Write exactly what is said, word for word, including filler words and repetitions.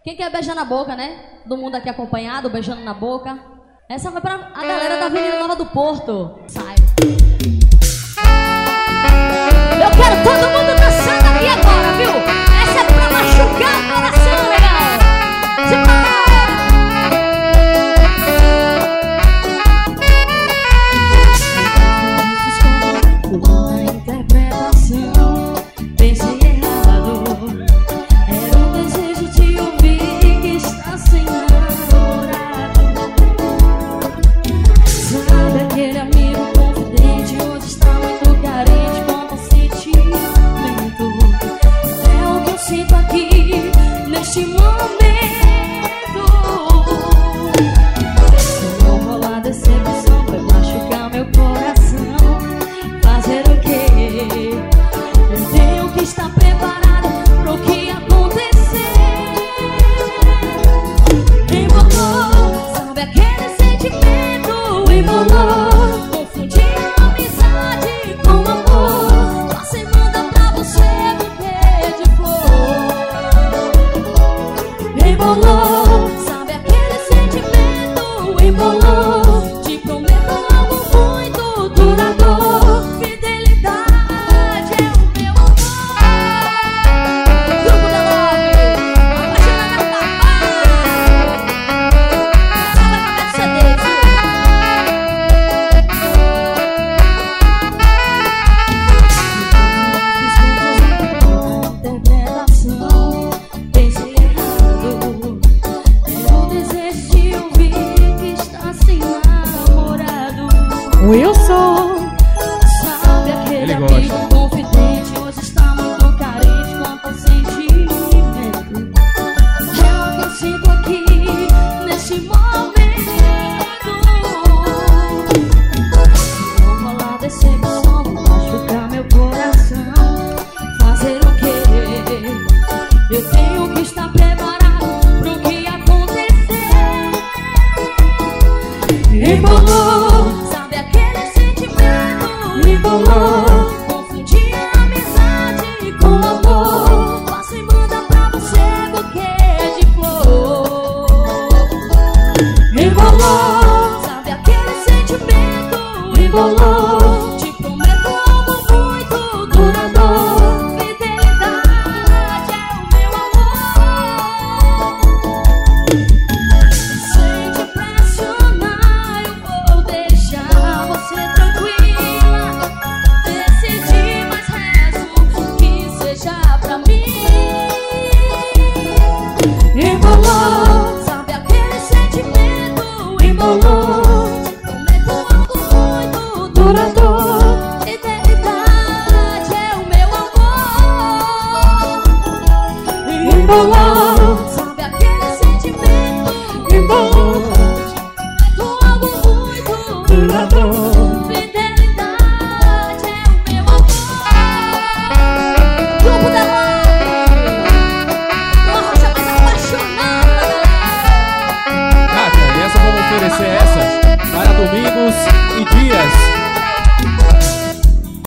Quem quer beijar na boca, né? Todo mundo aqui acompanhado, beijando na boca. Essa vai pra a galera da Avenida Nova do Porto. Sai. Eu quero todo mundo dançando aqui agora, viu? Essa é pra machucar o coração, legal. Simbora! Uma interpretação, pensei errado. Era um desejo de ouvir que está sem namorado. Sabe aquele amigo confidente, hoje está muito carente quanto ao sentimento. É o que eu sinto aqui neste momento. Se não rolar decepção, vai machucar meu coração. Fazer o quê? Eu tenho que estar preparado pro que acontecer. Embolou, sabe aquele sentimento? Embolou, confundi a amizade com amor. Passei manda pra você buquê de flor. Embolou, sabe aquele sentimento? Embolou, te prometo algo muito duradouro. Fidelidade é o meu amor. Grupo da Love, apaixonada por papai. Essa vai ficar de C D, interpretação, pensei errado. É o desejo de ouvir que está sem namorado. Wilson. Sabe aquele Ele amigo gosta. confidente, hoje está muito carente quanto ao sentimento. É o que eu sinto aqui neste momento. Se não rolar decepção, vou machucar meu coração. Fazer o quê? Eu tenho que estar preparado pro que acontecer. Embolou, sabe aquele sentimento? Embolou, confundi a amizade com amor. Passo e manda pra você buquê de flor. Embolou, sabe aquele sentimento? Embolou, te prometo algo muito duradouro. Fidelidade é o meu amor. Sem te pressionar, eu vou deixar você tranquila. Decidi, mas rezo que seja pra mim. Embolou, sabe aquele sentimento? Embolou, te prometo algo muito duradouro. Fidelidade é o meu amor. Embolou, sabe aquele sentimento? Embolou, te prometo algo muito duradouro.